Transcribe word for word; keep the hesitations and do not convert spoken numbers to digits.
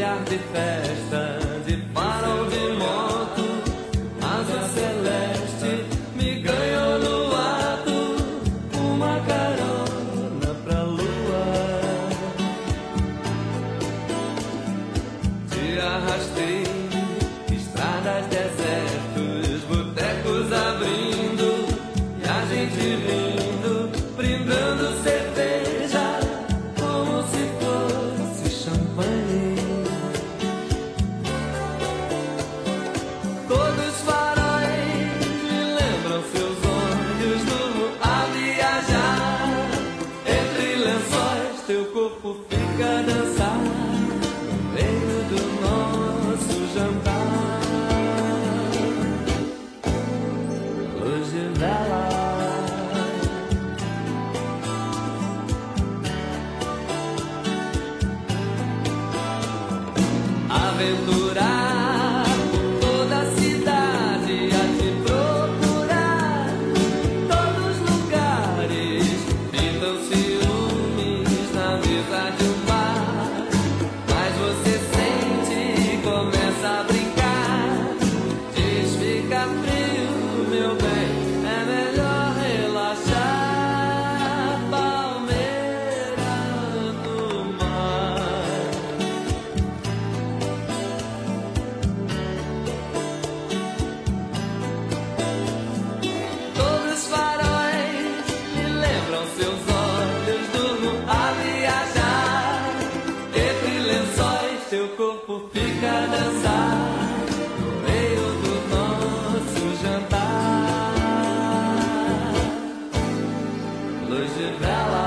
ar de festa, de farol de moto, asa celeste, me ganhou no ato, uma carona pra lua. Te arrastei, estradas, desertos, botecos abrindo, e a gente rindo, brindando cerveja, como se fosse champanhe. Todos os faróis me lembram seus olhos no a viajar. Entre lençóis teu corpo fica a dançar, no meio do nosso jantar. Luz de vela, aventurar por toda a cidade, a te procurar, todos os lugares pintam ciúmes na mesa de um bar. Mas você sente e começa a brincar, diz fica frio, meu bem, é melhor relaxar. Palmeira no mar, todos os faróis me lembram seus olhos, durmo a viajar. Entre lençóis teu corpo fica a dançar, no meio do nosso jantar. Luz de vela,